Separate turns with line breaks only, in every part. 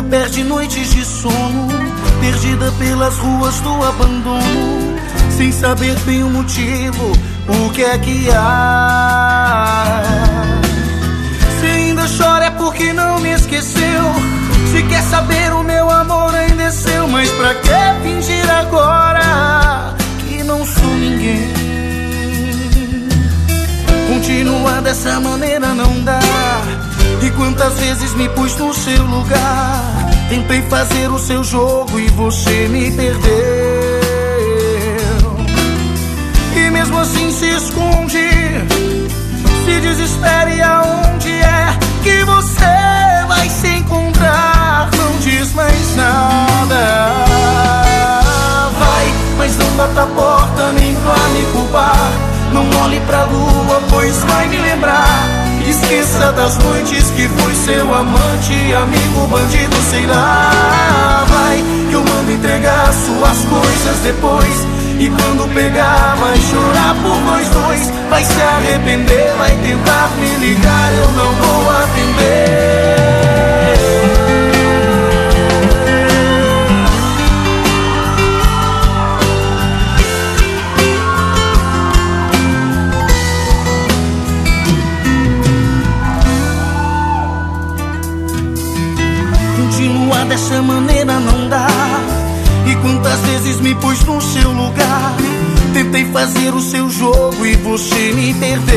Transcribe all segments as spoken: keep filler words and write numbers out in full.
perde noites de sono, perdida pelas ruas do abandono, sem saber bem o motivo, o que é que há. Se ainda chora é porque não me esqueceu. Se quer saber, o meu amor ainda é seu. Mas pra que fingir agora que não sou ninguém? Continuar dessa maneira não dá. E quantas vezes me pus no seu lugar, tentei fazer o seu jogo e você me perdeu. E mesmo assim se esconde, se desespere aonde é que você vai se encontrar. Não diz mais nada. Vai, mas não bata a porta nem vá me culpar. Não olhe pra lua, pois vai me lembrar. Esqueça das noites que fui seu amante, amigo, bandido, sei lá. Vai, que eu mando entregar suas coisas depois. E quando pegar, vai chorar por nós dois. Vai se arrepender, vai tentar me ligar, eu não vou atender. Continuar dessa maneira não dá. E quantas vezes me pus no seu lugar, tentei fazer o seu jogo e você me perdeu.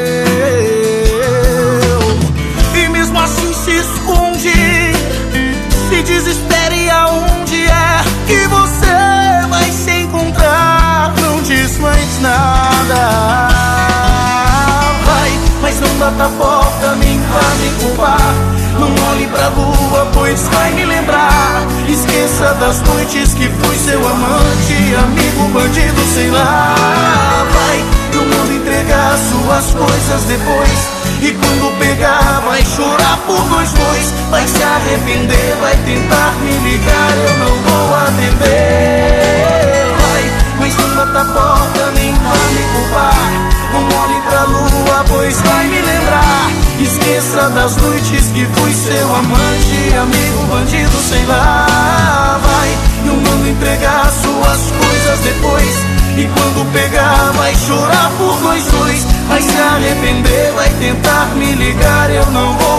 E mesmo assim se esconde, se desespere aonde é que você vai se encontrar. Não diz mais nada. Vai, mas não bata a porta, nem vá me culpar. Não olhe pra lua, pois vai me lembrar. Esqueça das noites que fui seu amante, amigo, bandido, sei lá. Vai, eu mando entregar suas coisas depois. E quando pegar, vai chorar por nós dois. Vai se arrepender, vai tentar me ligar, eu não vou atender. Vai, mas não bata a porta, nem vai me culpar. Não olhe pra lua, pois vai me lembrar. Esqueça das noites que fui seu amante, amigo, bandido, sei lá. Vai, eu mando entregar suas coisas depois. E quando pegar, vai chorar por nós dois. Vai se arrepender, vai tentar me ligar, eu não vou